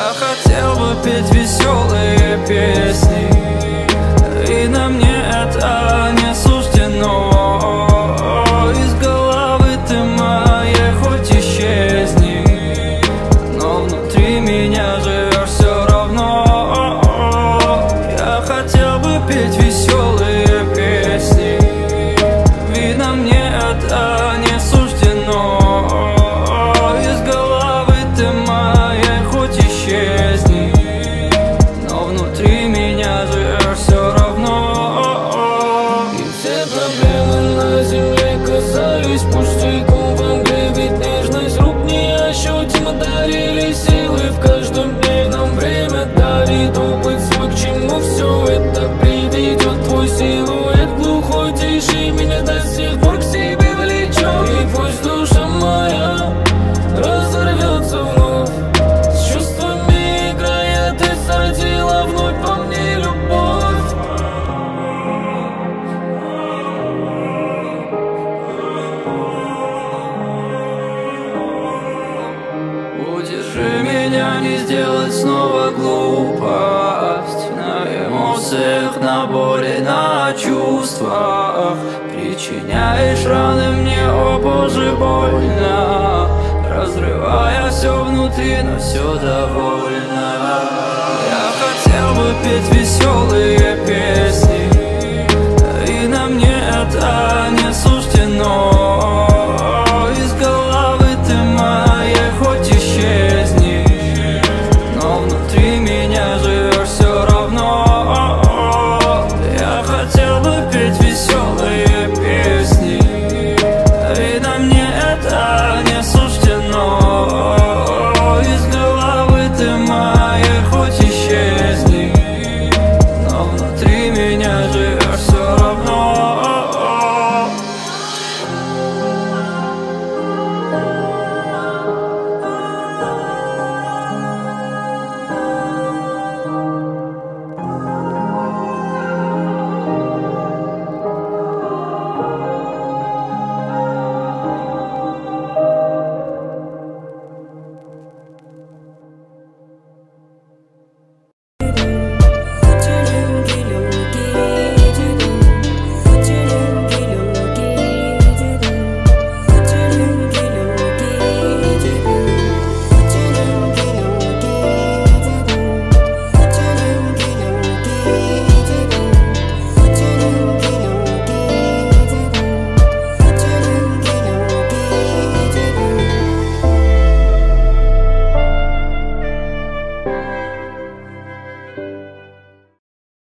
Я хотел бы петь веселые песни, и на мне это не суждено. Из головы ты моей хоть исчезни, но внутри меня живешь все равно. Я хотел бы петь веселые песни, ведь на мне это не суждено. Из головы ты моей хоть исчезни, но внутри меня живешь все равно. И все проблемы на земле казались пустяком в игре, ведь нежность рук неощутимо дарили силы. В каждом дне нам время дарит опыт свой, к чему все это приведет. Твой силуэт глухой тиши меня до сих пор к себе влечет. И пусть душа моя разорвется вновь, с чувствами играя, ты садила вновь во мне любовь. Удержи меня, не сделать снова глупость. На эмоциях, на боли, на чувствах причиняешь раны мне, о боже, больно. Разрывая все внутри, но все довольно.